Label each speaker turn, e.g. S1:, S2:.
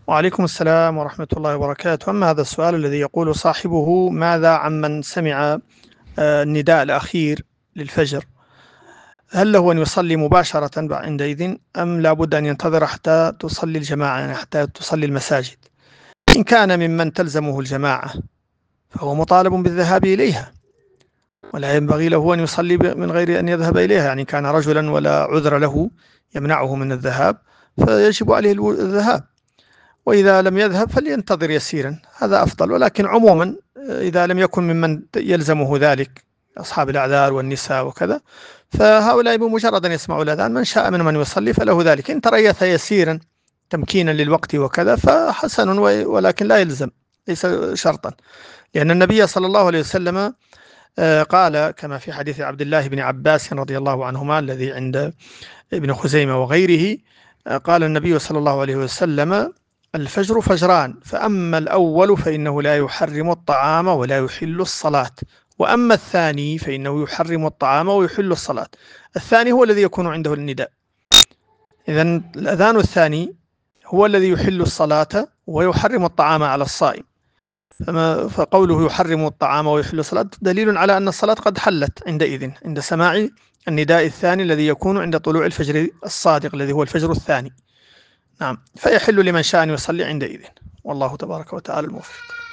S1: وعليكم السلام ورحمة الله وبركاته. أما هذا السؤال الذي يقول صاحبه: ماذا عمن سمع النداء الأخير للفجر؟ هل له أن يصلي مباشرة عندئذ، أم لا بد أن ينتظر حتى تصلي الجماعة، يعني حتى تصلي المساجد؟ إن كان ممن تلزمه الجماعة فهو مطالب بالذهاب إليها، ولا ينبغي له أن يصلي من غير أن يذهب إليها. يعني كان رجلا ولا عذر له يمنعه من الذهاب، فيجب عليه الذهاب. وإذا لم يذهب فلينتظر يسيرا، هذا أفضل. ولكن عموما إذا لم يكن ممن يلزمه ذلك، أصحاب الأعذار والنساء وكذا، فهؤلاء بمجرد أن يسمعوا الأذان من شاء من يصلي فله ذلك. إن تريث يسيرا تمكينا للوقت وكذا فحسن، ولكن لا يلزم، ليس شرطا. لأن النبي صلى الله عليه وسلم قال كما في حديث عبد الله بن عباس رضي الله عنهما الذي عند ابن خزيمة وغيره، قال النبي صلى الله عليه وسلم: الفجر فجران، فأما الأول فإنه لا يحرم الطعام ولا يحل الصلاة، وأما الثاني فإنه يحرم الطعام ويحل الصلاة. الثاني هو الذي يكون عنده النداء. إذن الأذان الثاني هو الذي يحل الصلاة ويحرم الطعام على الصائم. فقوله يحرم الطعام ويحل الصلاة دليل على أن الصلاة قد حلت عندئذ، عند سماع النداء الثاني الذي يكون عند طلوع الفجر الصادق الذي هو الفجر الثاني. نعم، فيحل لمن شاء أن يصلي عندئذ، والله تبارك وتعالى الموفق.